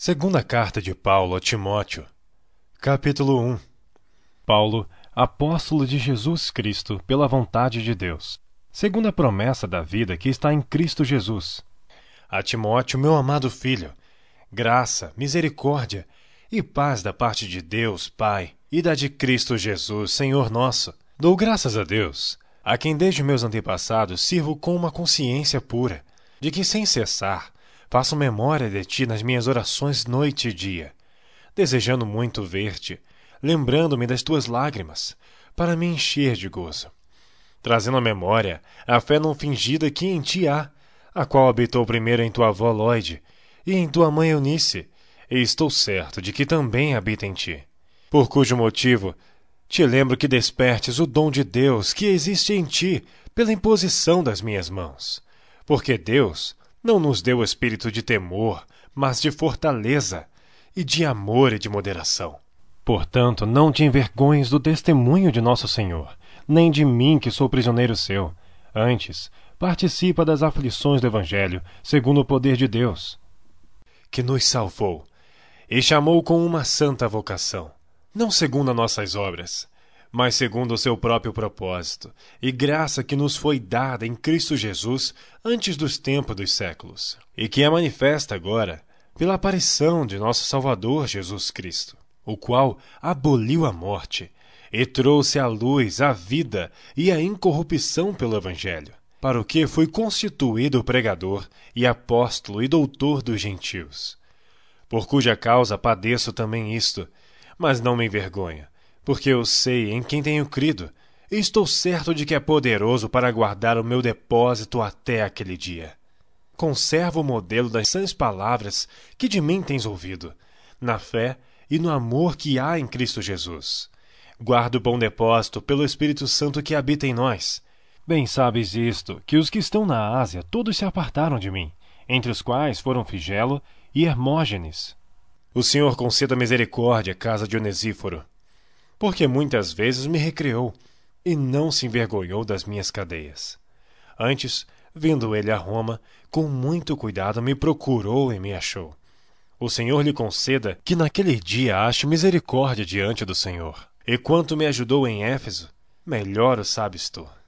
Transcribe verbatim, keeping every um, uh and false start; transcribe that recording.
Segunda carta de Paulo a Timóteo, capítulo um. Paulo, apóstolo de Jesus Cristo, pela vontade de Deus, segundo a promessa da vida que está em Cristo Jesus. A Timóteo, meu amado filho, graça, misericórdia e paz da parte de Deus, Pai, e da de Cristo Jesus, Senhor nosso. Dou graças a Deus, a quem desde meus antepassados sirvo com uma consciência pura, de que sem cessar faço memória de ti nas minhas orações noite e dia, desejando muito ver-te, lembrando-me das tuas lágrimas, para me encher de gozo, trazendo à memória a fé não fingida que em ti há, a qual habitou primeiro em tua avó Lóide e em tua mãe Eunice, e estou certo de que também habita em ti. Por cujo motivo te lembro que despertes o dom de Deus que existe em ti pela imposição das minhas mãos, porque Deus não nos deu espírito de temor, mas de fortaleza, e de amor e de moderação. Portanto, não te envergonhes do testemunho de nosso Senhor, nem de mim que sou prisioneiro seu. Antes, participa das aflições do Evangelho, segundo o poder de Deus, que nos salvou, e chamou com uma santa vocação, não segundo as nossas obras, mas segundo o seu próprio propósito, e graça que nos foi dada em Cristo Jesus antes dos tempos dos séculos, e que é manifesta agora pela aparição de nosso Salvador Jesus Cristo, o qual aboliu a morte e trouxe à luz a vida e a incorrupção pelo Evangelho, para o que foi constituído pregador e apóstolo e doutor dos gentios, por cuja causa padeço também isto, mas não me envergonho, porque eu sei em quem tenho crido, e estou certo de que é poderoso para guardar o meu depósito até aquele dia. Conservo o modelo das sãs palavras que de mim tens ouvido, na fé e no amor que há em Cristo Jesus. Guardo o bom depósito pelo Espírito Santo que habita em nós. Bem sabes isto, que os que estão na Ásia todos se apartaram de mim, entre os quais foram Figelo e Hermógenes. O Senhor conceda misericórdia à casa de Onesíforo, porque muitas vezes me recreou e não se envergonhou das minhas cadeias. Antes, vindo ele a Roma, com muito cuidado me procurou e me achou. O Senhor lhe conceda que naquele dia ache misericórdia diante do Senhor. E quanto me ajudou em Éfeso, melhor o sabes tu.